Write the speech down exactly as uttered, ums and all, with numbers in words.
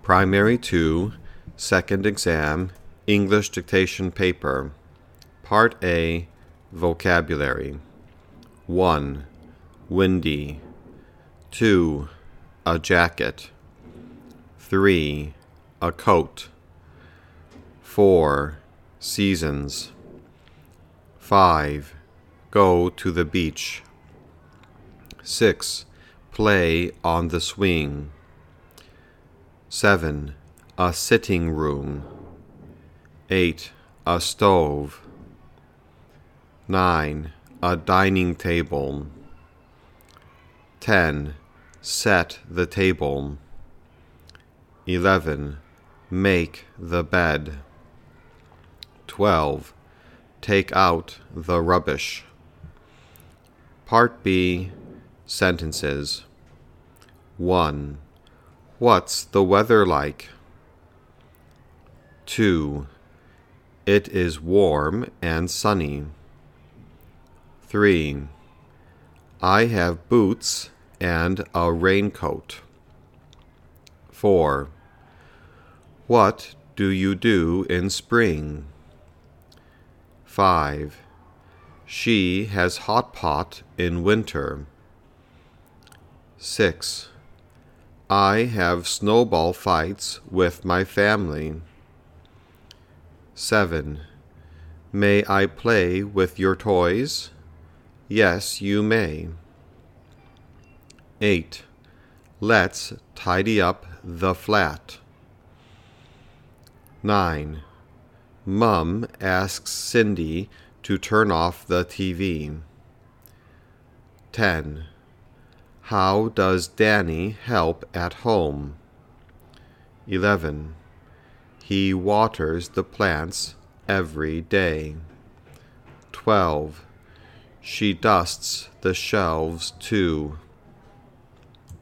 Primary two, Second Exam, English Dictation Paper, Part A, Vocabulary. one. Windy. two. A jacket. three. A coat. four. Seasons. five. Go to the beach. six. Play on the swing. seven. A sitting room. eight. A stove. nine. A dining table. ten. Set the table. eleven. Make the bed. twelve. Take out the rubbish. Part B. Sentences. one. What's the weather like? two. It is warm and sunny. three. I have boots and a raincoat. four. What do you do in spring? five. She has hot pot in winter. six. I have snowball fights with my family. seven. May I play with your toys? Yes, you may. eight. Let's tidy up the flat. nine. Mum asks Cindy to turn off the T V. ten. How does Danny help at home? eleven. He waters the plants every day. twelve. She dusts the shelves too.